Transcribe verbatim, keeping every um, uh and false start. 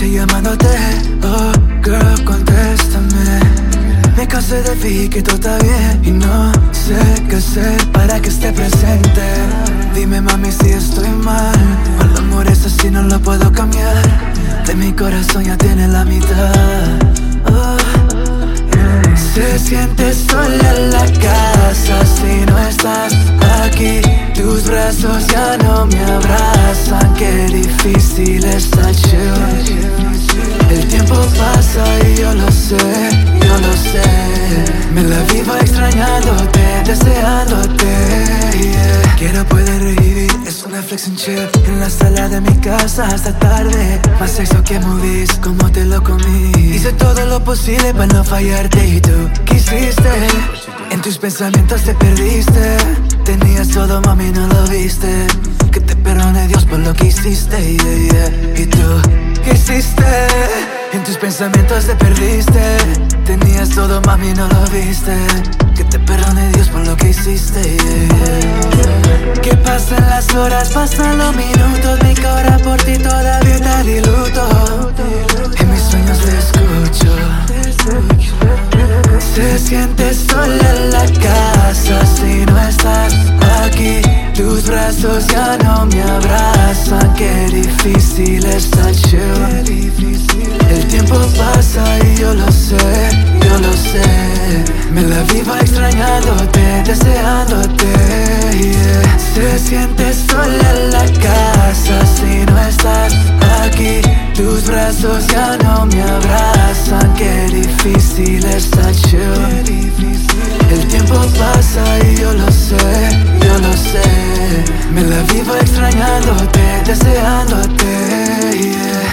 noche llamándote. Oh, girl, contéstame. Me cansé de fingir que todo está bien y no sé qué hacer para que esté presente. Dime, mami, si estoy mal. El amor es así, no lo puedo cambiar. De mi corazón ya tiene la mitad. Oh. Se siente sola en la casa si no estás aquí. Tus brazos ya no me abrazan. Qué difícil está, chill. El tiempo pasa y yo lo sé, yo lo sé. Me la vivo extrañándote, deseándote, yeah. Quiero poder revivir, es una flexión chill en la sala de mi casa hasta tarde. Más sexo que movies, como te lo comí. Hice todo lo posible para no fallarte y tú quisiste. En tus pensamientos te perdiste. Tenías todo, mami, no lo viste. Que te perdone Dios por lo que hiciste, yeah, yeah. Y tú quisiste. En tus pensamientos te perdiste. Tenías todo, mami, no lo viste. Que te perdone Dios por lo que hiciste, yeah, yeah. Que pasan las horas, pasan los minutos. Mi cara por ti todavía está de luto. En mis sueños te escucho. Se siente sola en la casa si no estás aquí. Tus brazos ya no me abrazan. Qué difícil está, chill. El tiempo pasa y yo lo sé, yo lo sé. Me la vivo extrañándote, deseándote, yeah. Se siente sola en la casa si no estás aquí. Tus brazos ya no me abrazan. Qué difícil está, chill. El tiempo pasa y yo lo sé, yo lo sé. Me la vivo extrañándote, deseándote, yeah.